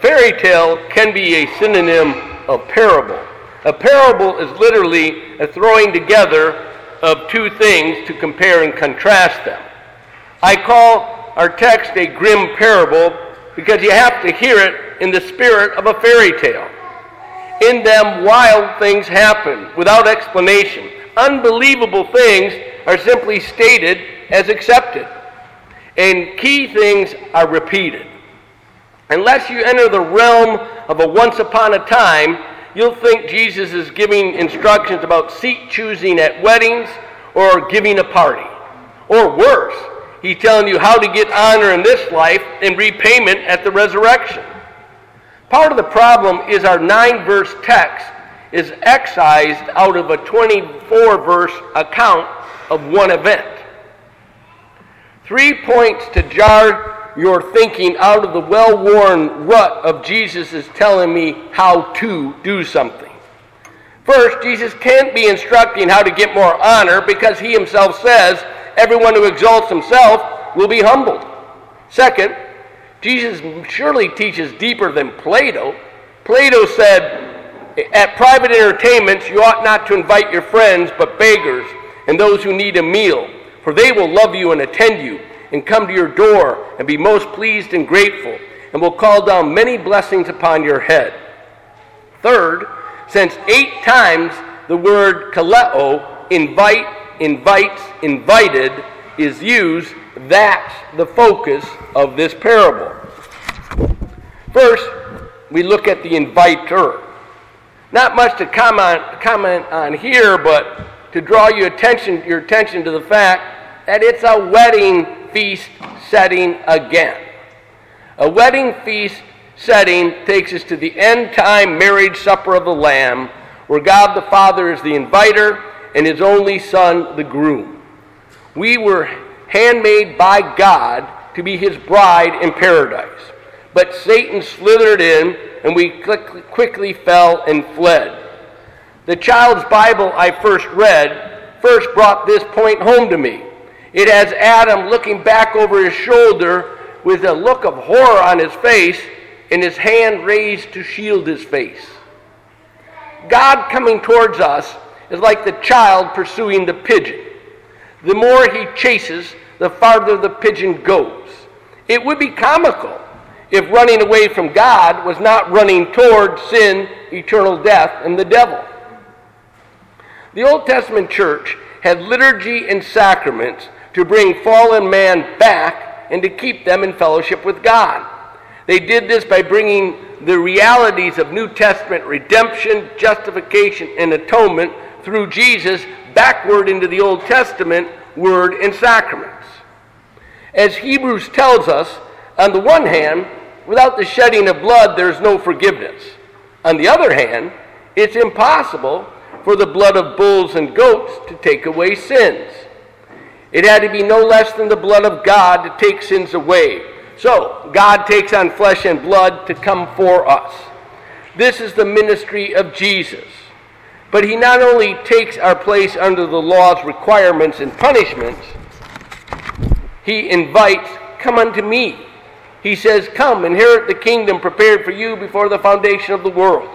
fairy tale can be a synonym of parable. A parable is literally a throwing together of two things to compare and contrast them. I call our text a grim parable because you have to hear it in the spirit of a fairy tale. In them, wild things happen without explanation. Unbelievable things are simply stated as accepted, and key things are repeated. Unless you enter the realm of a once upon a time, you'll think Jesus is giving instructions about seat choosing at weddings or giving a party. Or worse, he's telling you how to get honor in this life and repayment at the resurrection. Part of the problem is our 9-verse text is excised out of a 24-verse account of one event. 3 points to jar your thinking out of the well-worn rut of Jesus is telling me how to do something. First, Jesus can't be instructing how to get more honor because he himself says everyone who exalts himself will be humbled. Second, Jesus surely teaches deeper than Plato. Plato said, at private entertainments you ought not to invite your friends but beggars and those who need a meal, for they will love you and attend you and come to your door and be most pleased and grateful and will call down many blessings upon your head. Third, since 8 times the word kaleo, invite, invites, invited, is used, that's the focus of this parable. First, we look at the inviter. Not much to comment on here, but to draw your attention to the fact that it's a wedding feast setting again. A wedding feast setting takes us to the end-time marriage supper of the Lamb, where God the Father is the inviter and his only Son the groom. We were handmade by God to be his bride in paradise. But Satan slithered in, and we quickly fell and fled. The child's Bible I first read first brought this point home to me. It has Adam looking back over his shoulder with a look of horror on his face and his hand raised to shield his face. God coming towards us is like the child pursuing the pigeon. The more he chases, the farther the pigeon goes. It would be comical if running away from God was not running toward sin, eternal death, and the devil. The Old Testament church had liturgy and sacraments to bring fallen man back and to keep them in fellowship with God. They did this by bringing the realities of New Testament redemption, justification, and atonement through Jesus backward into the Old Testament word and sacraments. As Hebrews tells us, on the one hand, without the shedding of blood, there is no forgiveness. On the other hand, it's impossible for the blood of bulls and goats to take away sins. It had to be no less than the blood of God to take sins away. So, God takes on flesh and blood to come for us. This is the ministry of Jesus. But he not only takes our place under the law's requirements and punishments, he invites, come unto me. He says, come, inherit the kingdom prepared for you before the foundation of the world.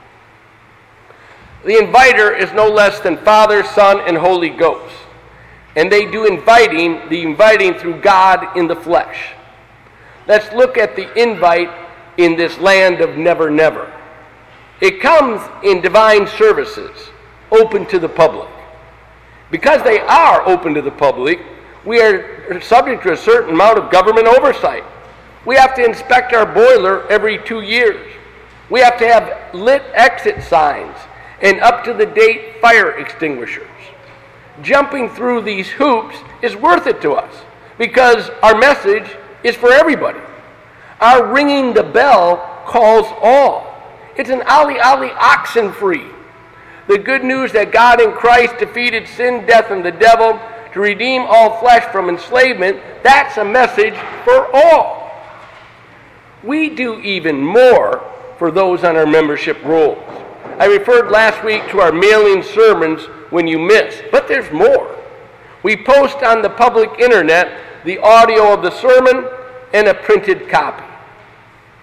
The inviter is no less than Father, Son, and Holy Ghost. And they do the inviting through God in the flesh. Let's look at the invite in this land of never, never. It comes in divine services, open to the public. Because they are open to the public, we are subject to a certain amount of government oversight. We have to inspect our boiler every 2 years. We have to have lit exit signs and up-to-the-date fire extinguishers. Jumping through these hoops is worth it to us because our message is for everybody. Our ringing the bell calls all. It's an Ali oxen free. The good news that God in Christ defeated sin, death, and the devil to redeem all flesh from enslavement, that's a message for all. We do even more for those on our membership rolls. I referred last week to our mailing sermons when you miss, but there's more. We post on the public internet the audio of the sermon and a printed copy.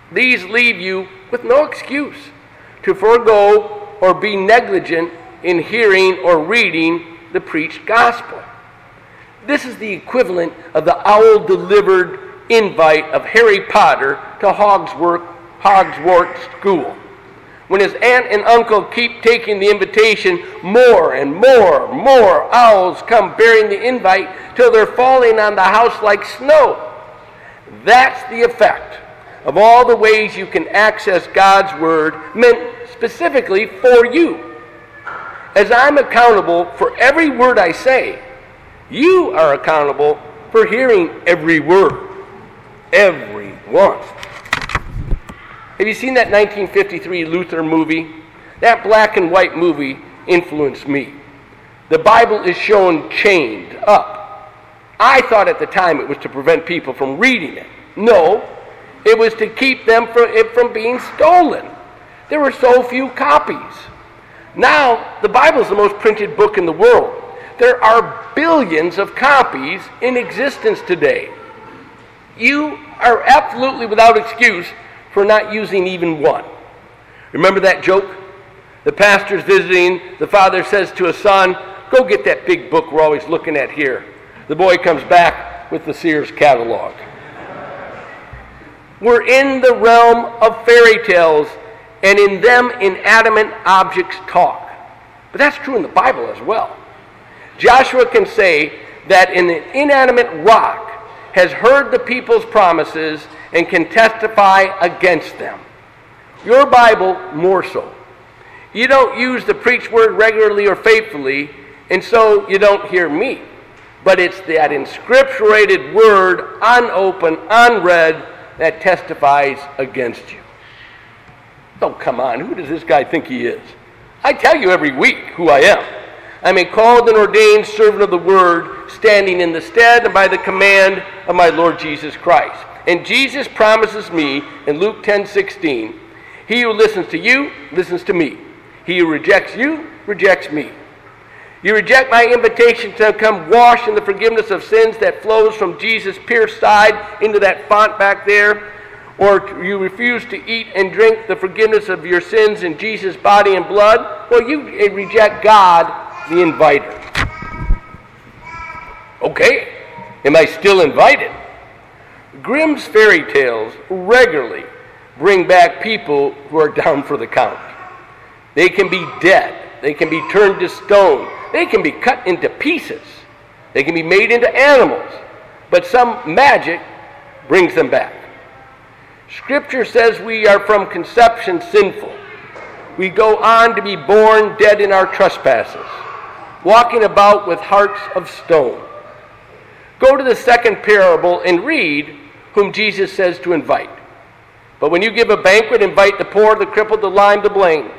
These leave you with no excuse to forego or be negligent in hearing or reading the preached gospel. This is the equivalent of the owl-delivered invite of Harry Potter to Hogwarts School. When his aunt and uncle keep taking the invitation, more and more owls come bearing the invite till they're falling on the house like snow. That's the effect of all the ways you can access God's Word meant specifically for you. As I'm accountable for every word I say, you are accountable for hearing every word. Every one. Have you seen that 1953 Luther movie? That black and white movie influenced me. The Bible is shown chained up. I thought at the time it was to prevent people from reading it. No, it was to keep them from being stolen. There were so few copies. Now, the Bible is the most printed book in the world. There are billions of copies in existence today. You are absolutely without excuse for not using even one. Remember that joke? The pastor's visiting, the father says to his son, "Go get that big book we're always looking at here." The boy comes back with the Sears catalog. We're in the realm of fairy tales, and in them inanimate objects talk. But that's true in the Bible as well. Joshua can say that an inanimate rock has heard the people's promises and can testify against them. Your Bible more so. You don't use the preached word regularly or faithfully, and so you don't hear me. But it's that inscripturated word, unopened, unread, that testifies against you. Oh, come on, who does this guy think he is? I tell you every week who I am. I'm a called and ordained servant of the word, standing in the stead and by the command of my Lord Jesus Christ. And Jesus promises me in Luke 10:16, he who listens to you, listens to me. He who rejects you, rejects me. You reject my invitation to come wash in the forgiveness of sins that flows from Jesus' pierced side into that font back there, or you refuse to eat and drink the forgiveness of your sins in Jesus' body and blood, well, you reject God, the inviter. Okay, am I still invited? Grimm's fairy tales regularly bring back people who are down for the count. They can be dead. They can be turned to stone. They can be cut into pieces. They can be made into animals. But some magic brings them back. Scripture says we are from conception sinful. We go on to be born dead in our trespasses, walking about with hearts of stone. Go to the second parable and read whom Jesus says to invite. But when you give a banquet, invite the poor, the crippled, the lame, the blind.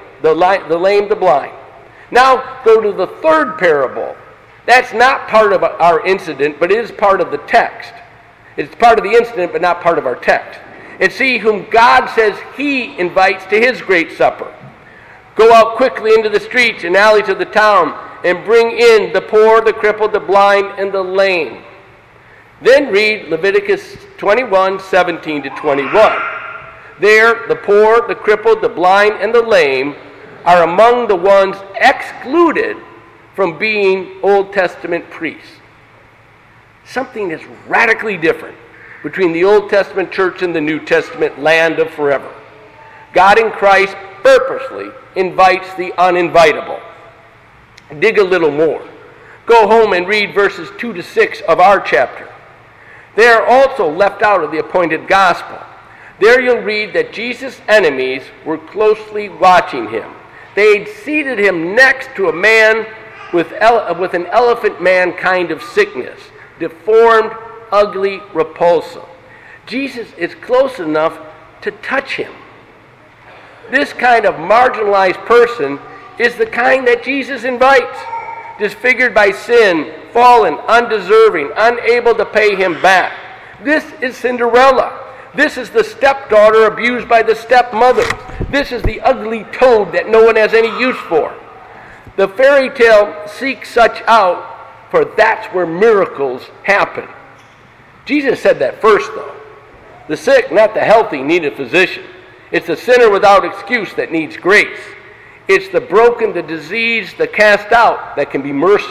Now go to the third parable. That's not part of our incident, but it is part of the text. It's part of the incident, but not part of our text. And see whom God says he invites to his great supper. Go out quickly into the streets and alleys of the town and bring in the poor, the crippled, the blind, and the lame. Then read Leviticus 21:17 to 21. There, the poor, the crippled, the blind, and the lame are among the ones excluded from being Old Testament priests. Something is radically different between the Old Testament church and the New Testament land of forever. God in Christ purposely invites the uninvitable. Dig a little more. Go home and read verses 2 to 6 of our chapter. They are also left out of the appointed gospel. There you'll read that Jesus' enemies were closely watching him. They'd seated him next to a man with an elephant man kind of sickness, deformed, ugly, repulsive. Jesus is close enough to touch him. This kind of marginalized person is the kind that Jesus invites, disfigured by sin, fallen, undeserving, unable to pay him back. This is Cinderella. This is the stepdaughter abused by the stepmother. This is the ugly toad that no one has any use for. The fairy tale seeks such out, for that's where miracles happen. Jesus said that first, though. The sick, not the healthy, need a physician. It's the sinner without excuse that needs grace. It's the broken, the diseased, the cast out that can be mercy.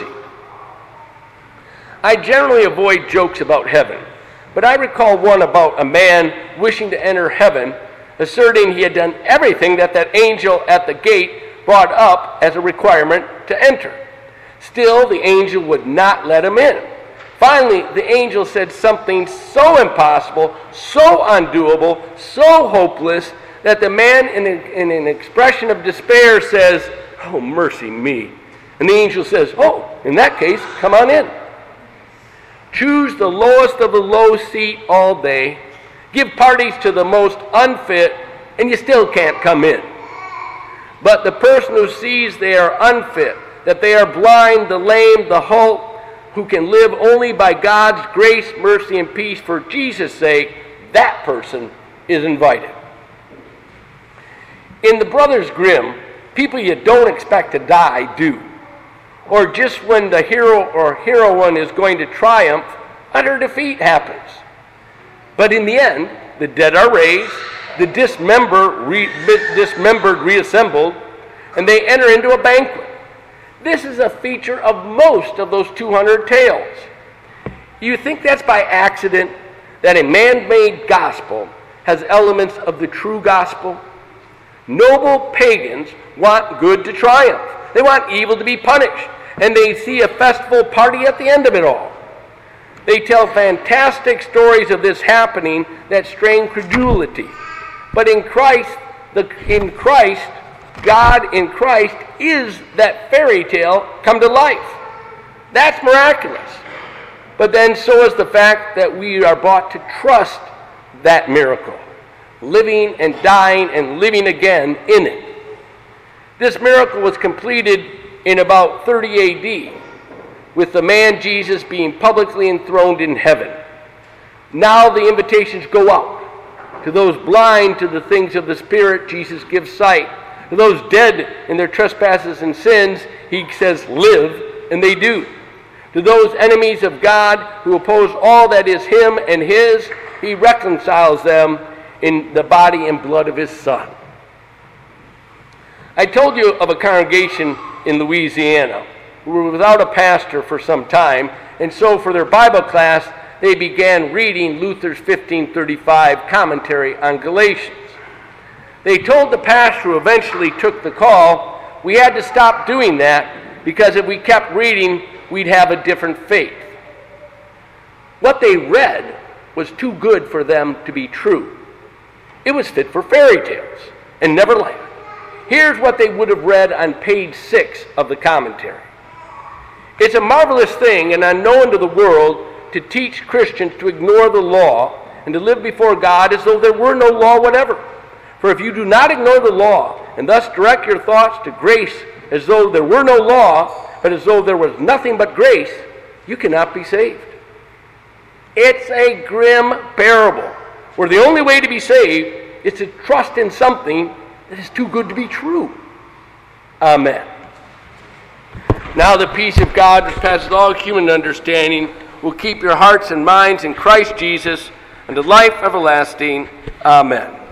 I generally avoid jokes about heaven, but I recall one about a man wishing to enter heaven, asserting he had done everything that angel at the gate brought up as a requirement to enter. Still, the angel would not let him in. Finally, the angel said something so impossible, so undoable, so hopeless, that the man, in an expression of despair, says, "Oh, mercy me." And the angel says, "Oh, in that case, come on in." Choose the lowest of the low seat all day, give parties to the most unfit, and you still can't come in. But the person who sees they are unfit, that they are blind, the lame, the halt, who can live only by God's grace, mercy, and peace for Jesus' sake, that person is invited. In the Brothers Grimm, people you don't expect to die do. Or just when the hero or heroine is going to triumph, utter defeat happens. But in the end, the dead are raised, the dismembered reassembled, and they enter into a banquet. This is a feature of most of those 200 tales. You think that's by accident that a man-made gospel has elements of the true gospel? Noble pagans want good to triumph. They want evil to be punished. And they see a festival party at the end of it all. They tell fantastic stories of this happening that strain credulity. But in Christ, God in Christ is that fairy tale come to life. That's miraculous. But then so is the fact that we are brought to trust that miracle, living and dying and living again in it. This miracle was completed in about 30 A.D., with the man Jesus being publicly enthroned in heaven. Now the invitations go out. To those blind to the things of the Spirit, Jesus gives sight. To those dead in their trespasses and sins, he says, live, and they do. To those enemies of God who oppose all that is him and his, he reconciles them in the body and blood of his Son. I told you of a congregation in Louisiana who were without a pastor for some time, and so for their Bible class, they began reading Luther's 1535 commentary on Galatians. They told the pastor, who eventually took the call, we had to stop doing that because if we kept reading, we'd have a different faith. What they read was too good for them to be true. It was fit for fairy tales and Neverland. Here's what they would have read on page 6 of the commentary. It's a marvelous thing and unknown to the world to teach Christians to ignore the law and to live before God as though there were no law whatever. For if you do not ignore the law and thus direct your thoughts to grace as though there were no law, but as though there was nothing but grace, you cannot be saved. It's a grim parable where the only way to be saved is to trust in something that is too good to be true. Amen. Now the peace of God, which passes all human understanding, will keep your hearts and minds in Christ Jesus unto life everlasting. Amen.